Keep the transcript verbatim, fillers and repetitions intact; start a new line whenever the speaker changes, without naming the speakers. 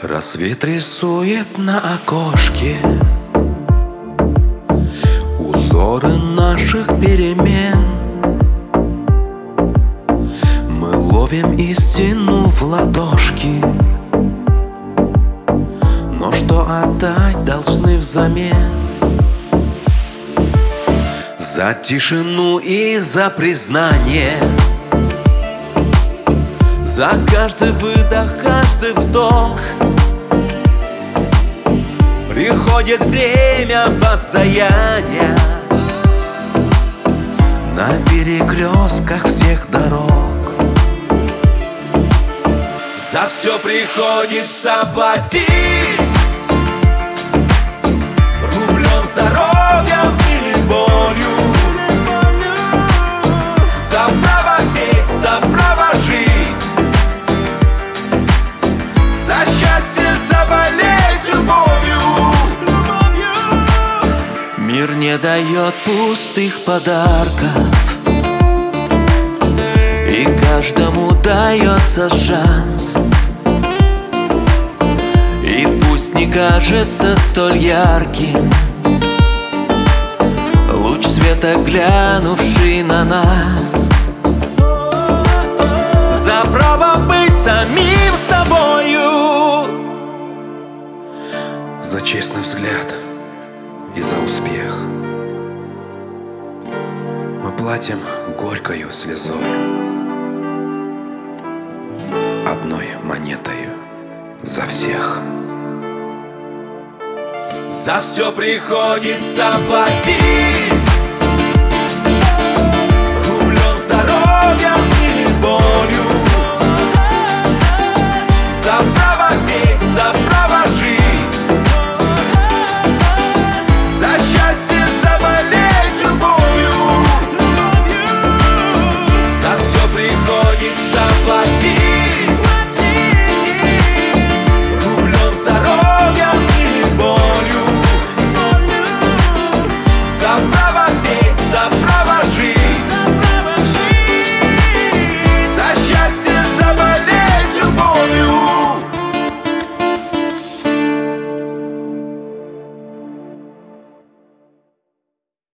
Рассвет рисует на окошке узоры наших перемен. Мы ловим истину в ладошки, но что отдать должны взамен? За тишину и за признание, за каждый выдох, каждый вдох. Приходит время воздаяния на перекрестках всех дорог. За все приходится платить рублем, здоровьем или болью. За право петь, за право жить, за счастье заболеть любовью. Мир не дает пустых подарков, и каждому дается шанс. И пусть не кажется столь ярким луч света, глянувший на нас. За право быть самим собою, за честный взгляд и за успех мы платим горькою слезою, одной монетою за всех. За все приходится платить